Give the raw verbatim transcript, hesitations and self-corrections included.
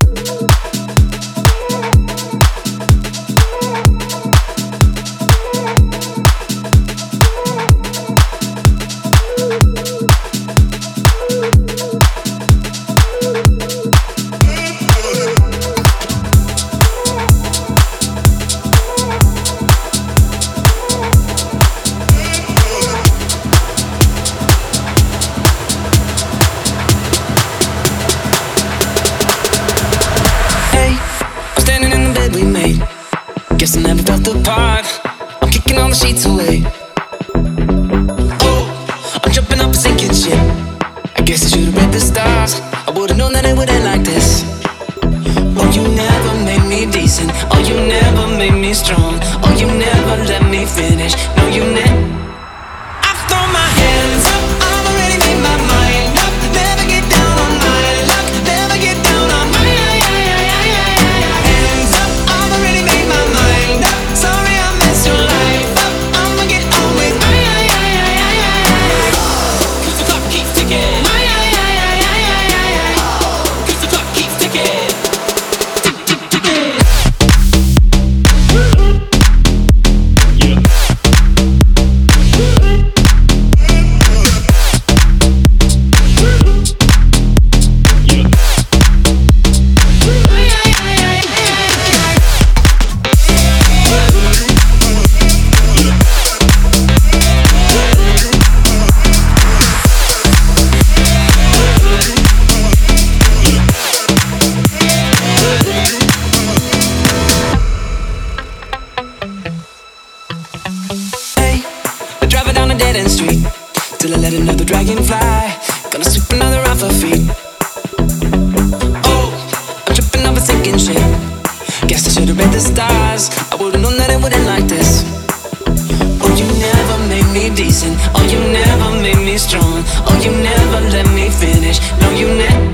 We made. Guess I never felt the part. I'm kicking all the sheets away. Oh, I'm jumping up and sinking shit. I guess I should've read the stars. I would've known that it would end like this. Oh, you never made me decent. Oh, you never made me strong. Oh, you never let me finish. No, you never. I throw my hands up. I've already made my mind up. Never get down on my luck. Never get down on my hands up. I've already made my mind up. Sorry I messed your life up. I'ma get on with my cause the clock keeps ticking. Cause the clock keeps ticking. Street till I let another dragon fly. Gonna sweep another off her feet. Oh, I'm tripping off a sinking ship. Guess I should've read the stars. I would've known that it would end like this. Oh, you never made me decent. Oh, you never made me strong. Oh, you never let me finish. No, you never.